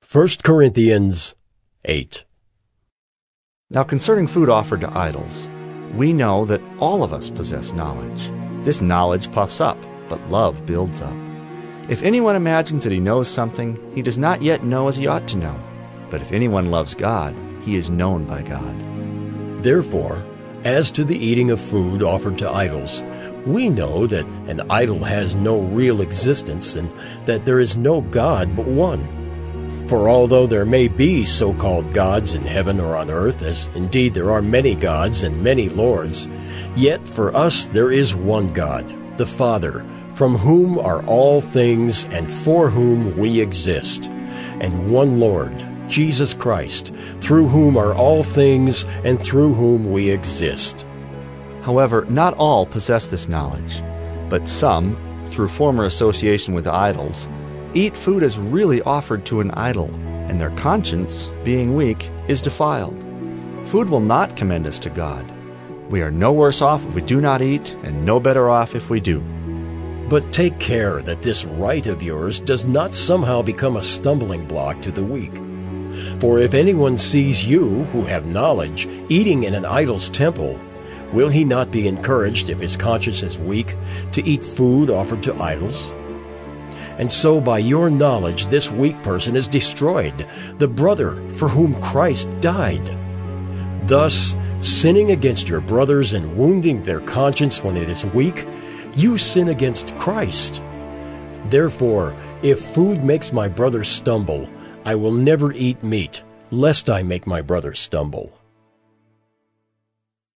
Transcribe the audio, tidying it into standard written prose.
1 Corinthians 8. Now concerning food offered to idols, we know that all of us possess knowledge. This knowledge puffs up, but love builds up. If anyone imagines that he knows something, he does not yet know as he ought to know. But if anyone loves God, he is known by God. Therefore, as to the eating of food offered to idols, we know that an idol has no real existence and that there is no God but one. For although there may be so-called gods in heaven or on earth, as indeed there are many gods and many lords, yet for us there is one God, the Father, from whom are all things and for whom we exist, and one Lord, Jesus Christ, through whom are all things and through whom we exist. However, not all possess this knowledge, but some, through former association with idols, eat food as really offered to an idol, and their conscience, being weak, is defiled. Food will not commend us to God. We are no worse off if we do not eat, and no better off if we do. But take care that this right of yours does not somehow become a stumbling block to the weak. For if anyone sees you, who have knowledge, eating in an idol's temple, will he not be encouraged, if his conscience is weak, to eat food offered to idols? And so by your knowledge this weak person is destroyed, the brother for whom Christ died. Thus, sinning against your brothers and wounding their conscience when it is weak, you sin against Christ. Therefore, if food makes my brother stumble, I will never eat meat, lest I make my brother stumble.